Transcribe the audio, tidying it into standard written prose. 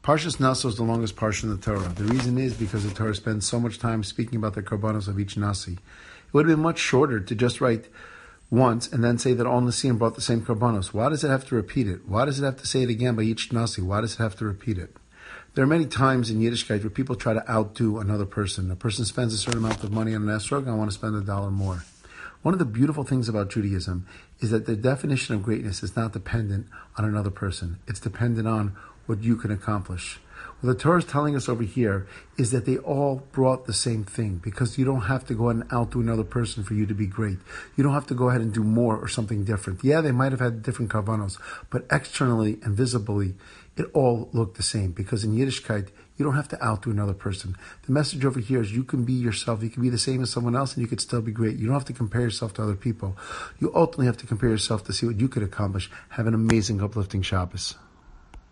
Parshas Naso is the longest parsha in the Torah. The reason is because the Torah spends so much time speaking about the karbanos of each Nasi. It would have been much shorter to just write once and then say that all Nasiim brought the same karbanos. Why does it have to repeat it? Why does it have to say it again by each Nasi? Why does it have to repeat it? There are many times in Yiddishkeit where people try to outdo another person. A person spends a certain amount of money on an esrog, I want to spend $1 more. One of the beautiful things about Judaism is that the definition of greatness is not dependent on another person. It's dependent on what you can accomplish. What the Torah is telling us over here is that they all brought the same thing, because you don't have to go ahead and outdo another person for you to be great. You don't have to go ahead and do more or something different. Yeah, they might have had different karbanos, but externally and visibly, it all looked the same, because in Yiddishkeit, you don't have to outdo another person. The message over here is you can be yourself. You can be the same as someone else and you could still be great. You don't have to compare yourself to other people. You ultimately have to compare yourself to see what you could accomplish. Have an amazing, uplifting Shabbos.